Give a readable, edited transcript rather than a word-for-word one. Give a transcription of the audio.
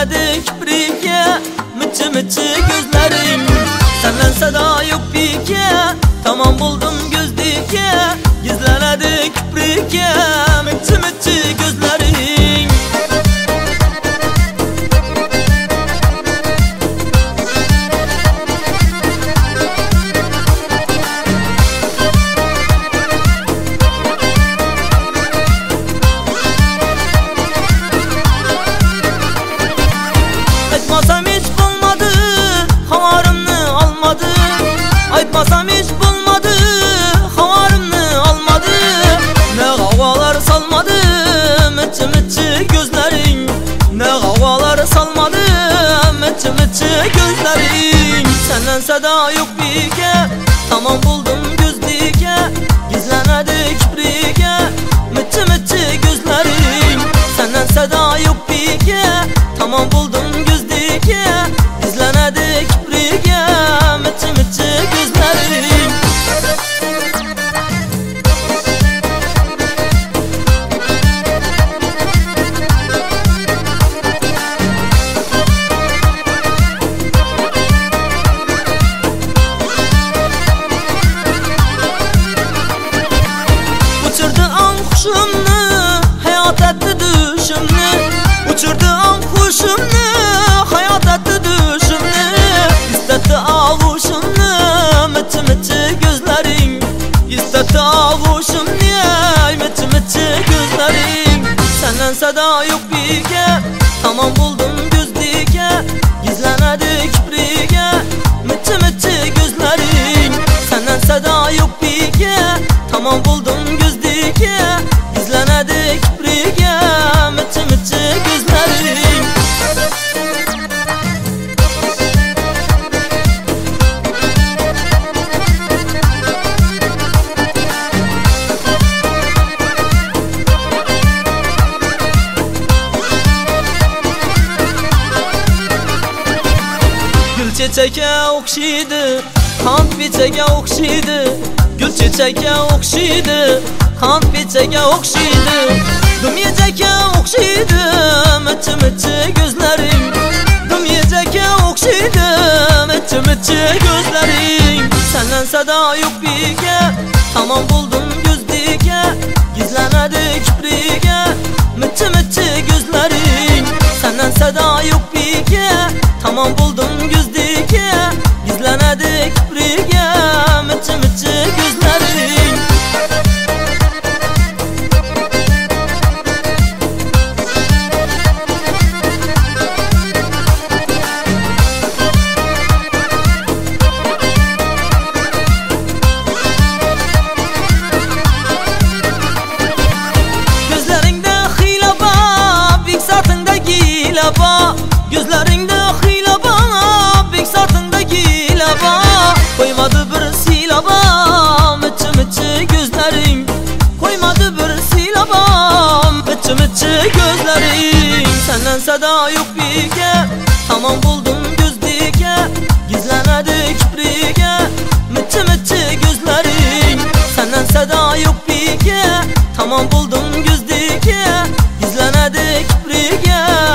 gizlenedik birike. Mıçı mıçı gözlerim, senden seda yok pike. Tamam buldum göz dike, gizlenedik birike. Mıçı mıçı gözlerim. Aytmasam hiç bulmadı, havarımni almadı. Aytmasam hiç bulmadı, havarımni almadı. Ne havalar salmadı, mıçı mıçı gözlerin. Ne havalar salmadı, mıçı mıçı gözlerin. Senden seda yok birike, tamam buldum göz dike. Gizlenedik birike, mıçı mıçı gözlerin. Senden seda yok birike, tamam buldum göz dike. Gizlenedik birike, mıçı mıçı gözlerin. Uçurdu an kuşumni, hayat etti düşümni. Uçurdu an kuşumni, hayat etti düşümni. İstetti ağuşumni, mıçı mıçı gözlerin. İstetti ağuşumni, mıçı mıçı gözlerin. Senden seda yok birike, tamam buldum göz dike. Gizlenedik birike, mıçı mıçı gözlerin. Senden seda yok birike, tamam buldum göz dike. Gizlenedik birike, mıçı mıçı gözlerin. Gül çiçeğe okşaydı, kant biçeğe okşaydı. Gül çiçeğe okşaydı, kant biçeğe okşaydı. Dümyeceke okşaydı, mıçı mıçı gözlerim. Dümyeceke okşaydı, mıçı mıçı gözlerim. Senden seda yok birike, tamam buldum göz dike. Gizlenedik birike, mıçı mıçı gözlerim. Senden seda yok birike, tamam buldum göz dike. Gizlenedik birike, mıçı mıçı gözlerim. Gözlerinde hilaba, bik sırtında gilaba. Gözlerinde hilaba, bik sırtında gilaba. Koymadı bir silaba, mıçı mıçı gözlerin. Koymadı bir silaba, mıçı mıçı gözlerin. Senden seda yok birike, tamam buldum göz dike. Gizlenedik birike, mıçı mıçı gözlerin. Senden seda yok birike, tamam buldum göz dike. Gizlenedik birike,